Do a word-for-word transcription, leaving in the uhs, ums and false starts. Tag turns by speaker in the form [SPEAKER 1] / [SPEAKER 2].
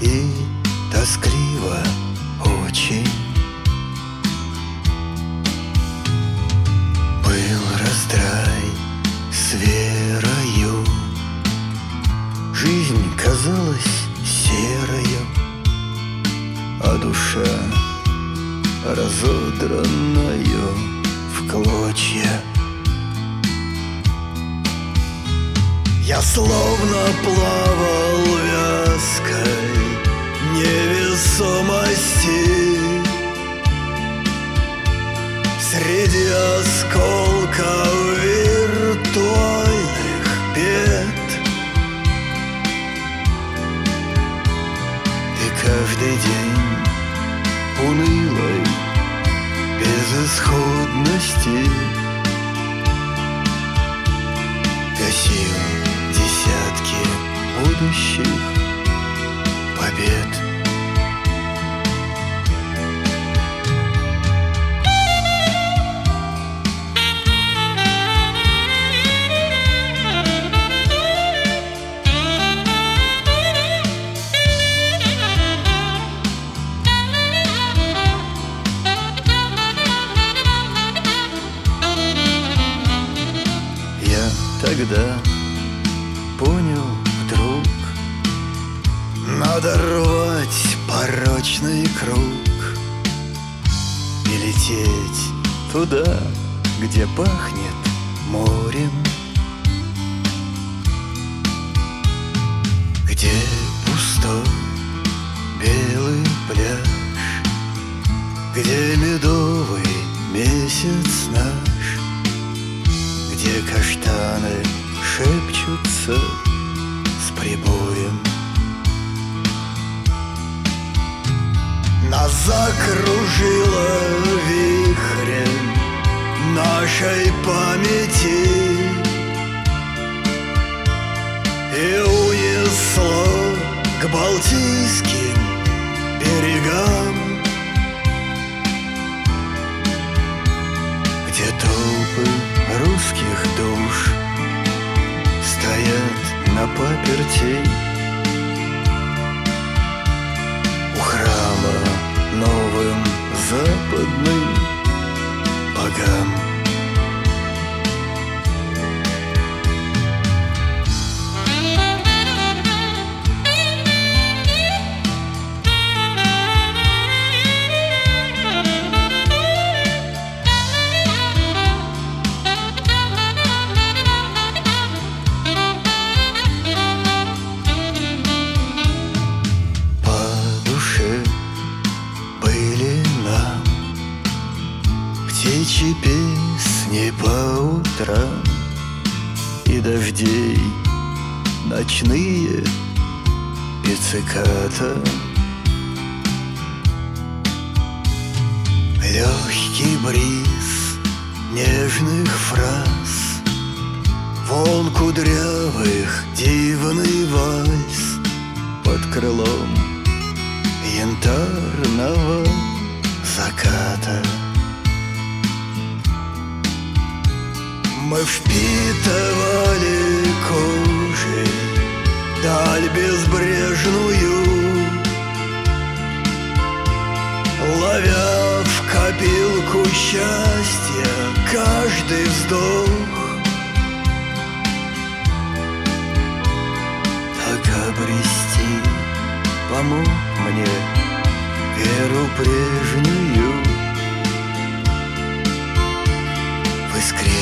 [SPEAKER 1] и тоскливо очень. Был раздрай с верою, жизнь казалась серою, а душа разодранную в клочья. Я словно плавал в вязкой невесомости среди осколков виртуальных бед. И каждый день унылой безысходности гасил десятки будущих побед. Тогда понял вдруг, надо рвать порочный круг и лететь туда, где пахнет морем, где пустой белый пляж, где медовый месяц наш, где каштаны шепчутся с прибоем. Нас закружило вихрем нашей памяти и унесло к Балтийским берегам, где толпы русских душ стоят на паперти у храма новым западным богам. Птичьи песни по утрам и дождей ночные пицциката. Легкий бриз нежных фраз, волн кудрявых дивный вальс под крылом янтарного заката. Мы впитывали кожей даль безбрежную, ловя в копилку счастья каждый вздох. Так обрести помог мне веру прежнюю в искре